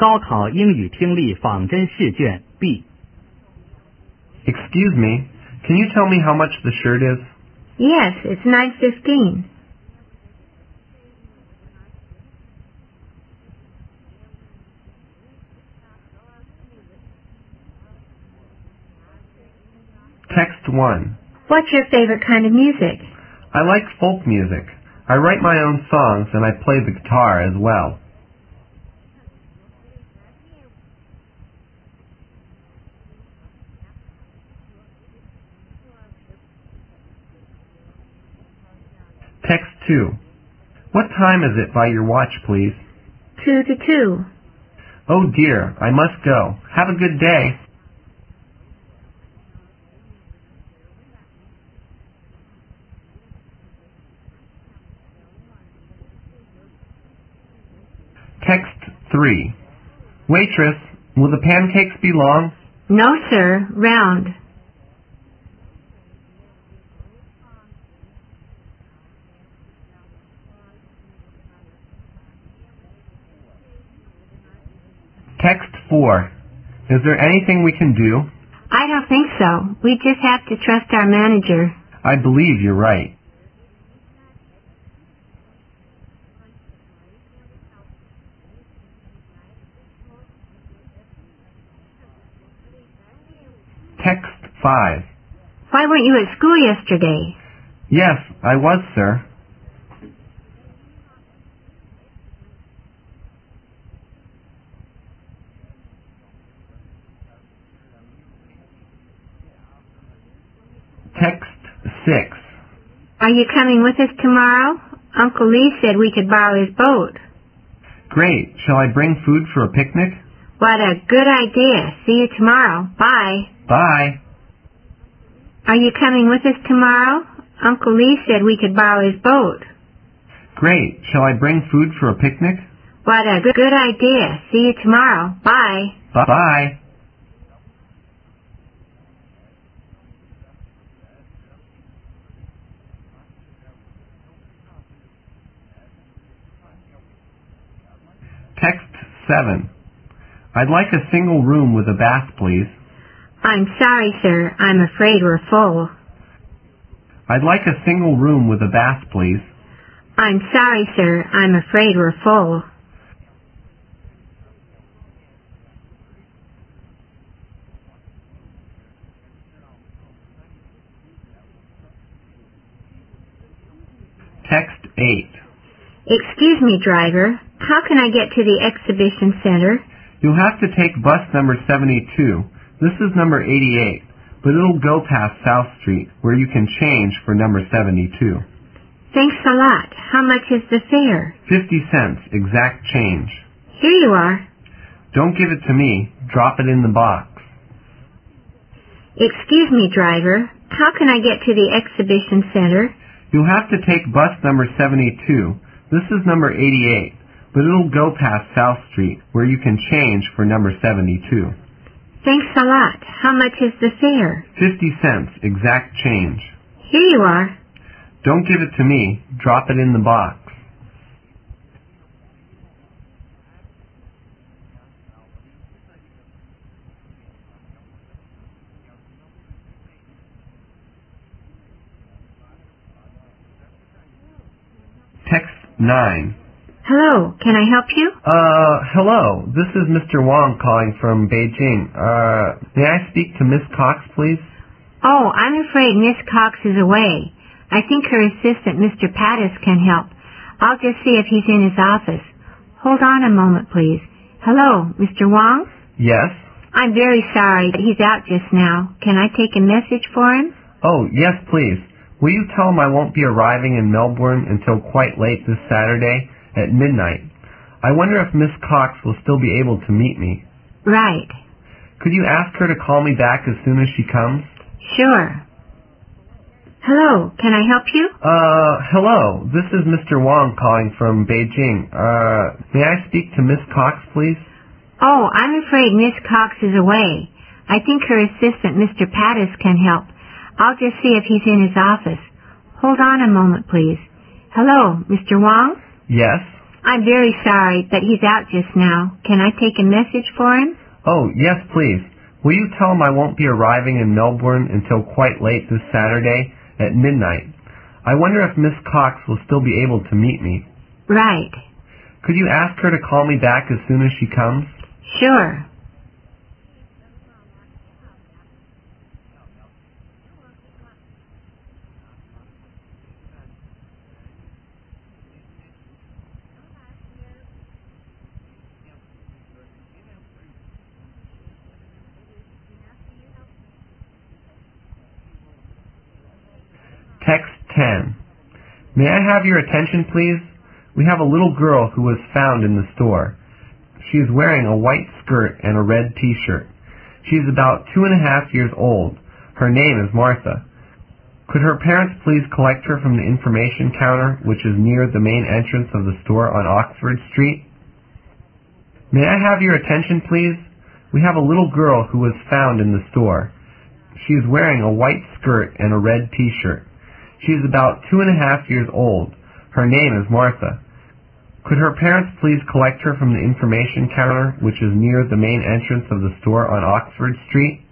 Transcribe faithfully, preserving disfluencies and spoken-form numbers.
高考英语听力仿真试卷 B. Excuse me, can you tell me how much the shirt is? Yes, it's nine fifteen. Text one. What's your favorite kind of music? I like folk music. I write my own songs and I play the guitar as well. Text two. What time is it by your watch, please? Two to two. Oh dear, I must go. Have a good day. Text three. Waitress, will the pancakes be long? No, sir. Round. Text four. Is there anything we can do? I don't think so. We just have to trust our manager. I believe you're right. Text five. Why weren't you at school yesterday? Yes, I was, sir. Text six. Are you coming with us tomorrow? Uncle Lee said we could borrow his boat. Great. Shall I bring food for a picnic? What a good idea. See you tomorrow. Bye. Bye. Are you coming with us tomorrow? Uncle Lee said we could borrow his boat. Great. Shall I bring food for a picnic? What a good idea. See you tomorrow. Bye. Bye. Text seven. I'd like a single room with a bath, please. I'm sorry, sir. I'm afraid we're full. I'd like a single room with a bath, please. I'm sorry, sir. I'm afraid we're full. Text eight. Excuse me, driver. How can I get to the exhibition center? You'll have to take bus number seventy-two. This is number eighty-eight, but it'll go past South Street, where you can change for number seventy-two. Thanks a lot. How much is the fare? Fifty cents, exact change. Here you are. Don't give it to me. Drop it in the box. Excuse me, driver. How can I get to the exhibition center? You'll have to take bus number seventy-two. This is number eighty-eight, but it'll go past South Street, where you can change for number seventy-two. Thanks a lot. How much is the fare? Fifty cents, exact change. Here you are. Don't give it to me. Drop it in the box. Text nine. Hello, can I help you? Uh, hello. This is Mister Wong calling from Beijing. Uh, may I speak to Miss Cox, please? Oh, I'm afraid Miss Cox is away. I think her assistant, Mister Pattis, can help. I'll just see if he's in his office. Hold on a moment, please. Hello, Mister Wong? Yes? I'm very sorry, but he's out just now. Can I take a message for him? Oh, yes, please. Will you tell him I won't be arriving in Melbourne until quite late this Saturday at midnight? I wonder if Miss Cox will still be able to meet me. Right. Could you ask her to call me back as soon as she comes? Sure. Hello, can I help you? Uh, hello. This is Mister Wong calling from Beijing. Uh, may I speak to Miss Cox, please? Oh, I'm afraid Miss Cox is away. I think her assistant, Mister Pattis, can help. I'll just see if he's in his office. Hold on a moment, please. Hello, Mister Wong? Yes? I'm very sorry, but he's out just now. Can I take a message for him? Oh, yes, please. Will you tell him I won't be arriving in Melbourne until quite late this Saturday at midnight? I wonder if Miss Cox will still be able to meet me. Right. Could you ask her to call me back as soon as she comes? Sure. Text ten. May I have your attention, please? We have a little girl who was found in the store. She is wearing a white skirt and a red t-shirt. She is about two and a half years old. Her name is Martha. Could her parents please collect her from the information counter, which is near the main entrance of the store on Oxford Street? May I have your attention, please? We have a little girl who was found in the store. She is wearing a white skirt and a red t-shirt. She is about two and a half years old. Her name is Martha. Could her parents please collect her from the information counter, which is near the main entrance of the store on Oxford Street?